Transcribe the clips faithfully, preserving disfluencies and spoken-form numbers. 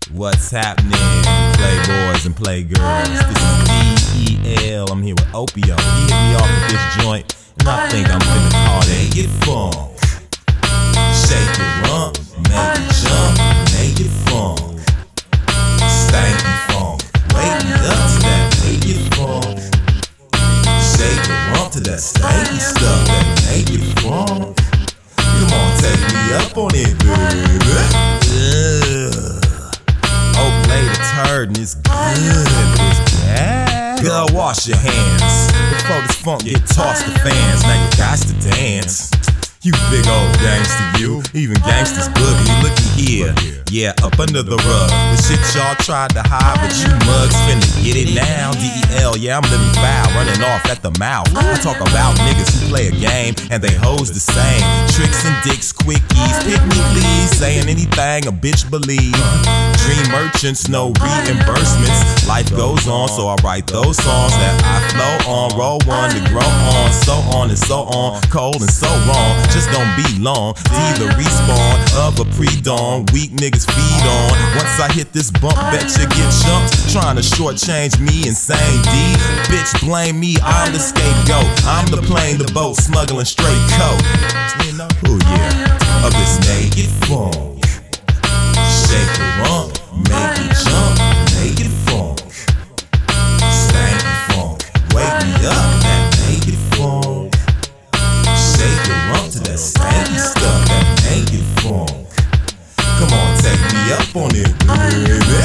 What's happening, playboys and playgirls? This is D E L. I'm here with Opio. He hit me off with this joint, and I think I'm finna call it Get Funk. Shake it, rump, make it jump, make it funk. Stanky funk, wake me up to that make it funk. Shake it, rump to that stanky stuff that make it funk. Come on, take me up on it, baby. Ugh. Oh, play the turd and it's good, but it's bad. Girl, wash your hands before this funk get tossed to fans. Now you got to dance. You big old gangster, you. Even gangsters boogie. Looky here, yeah, up under the rug. The shit y'all tried to hide, but you mugs finna get it now. D E L, yeah, I'm living foul, running off at the mouth. I talk about niggas who play a game and they hoes the same. Tricks and dicks, quickies, pick me please. Saying anything a bitch believe. Dream merchants, no reimbursements. Life goes on, so I write those songs that I flow on. Roll one to grow on, so on and so on. Cold and so wrong. Just don't be long, see the respawn of a pre-dawn. Weak niggas feed on. Once I hit this bump, bet you get jumped. Trying to shortchange me, insane D. Bitch, blame me, I'm the scapegoat. I'm the plane, the boat, smuggling straight coke. Oh yeah, of this naked funk. Shake the rump, make it jump, make it funk. Stanky funk, wake me up, that naked funk. Shake the rump to that stanky stuff that make it funk. Come on, take me up on it, baby.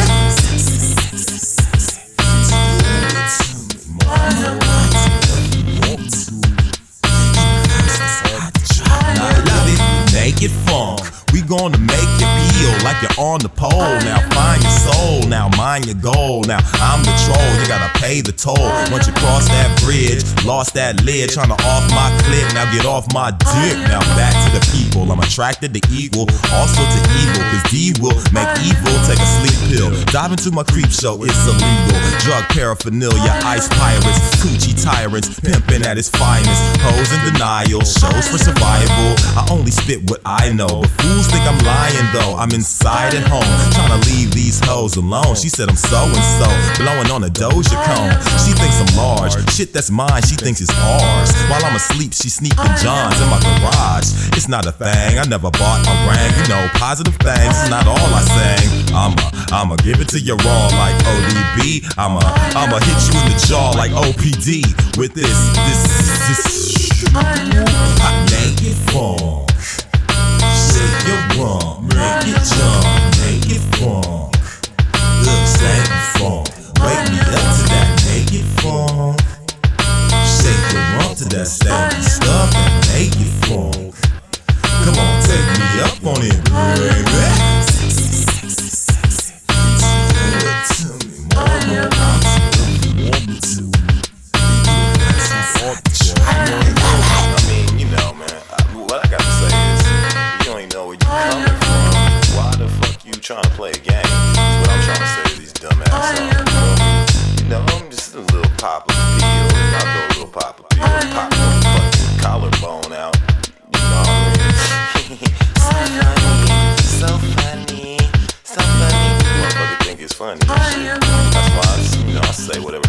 I love it, make it funk. We gonna make you feel like you're on the pole. Now find your soul, now mind your goal. Now I'm the troll, you gotta pay the toll. Once you cross that bridge, lost that lid, tryna off my click, now get off my dick. Now back to the people, I'm attracted to equal, also to evil, cause D will make evil take a sleep pill. Dive into my creep show, it's illegal. Drug paraphernalia, ice pirates, coochie tyrants, pimping at its finest. Hoes in denial, shows for survival. I only spit what I know, but fools think I'm lying though. I'm inside at home, trying to leave these hoes alone. She said I'm so and so, blowing on a Doja cone. She thinks I'm large, shit that's mine, she thinks it's ours. While I'm asleep, she sneaking Johns in my garage. It's not a thing, I never bought a ring. You know, positive things is not all I sang. I'ma, I'ma give it to you raw like O D B. I'ma, I'ma hit you in the jaw like O P D. With this, this, this, I make it funk. Shake your rump, make it jump, make it funk. Look, stanky funk, wake me up to that naked funk. Shake your rump to that stanky stuff that make it funk. Come on, take me up on it, baby. Do it to me, mama, you want me to. I mean, you know, man, what I gotta say is, you don't even know where you coming from. Why the fuck you trying to play a game? That's what I'm trying to say to these dumbass songs. You know, I'm just a little pop of peel. I'll go a little pop of peel, pop the fucking collarbone out. You know what I mean? So funny, so funny, so funny. Motherfucker think it's funny and shit. That's why I, you know, I say whatever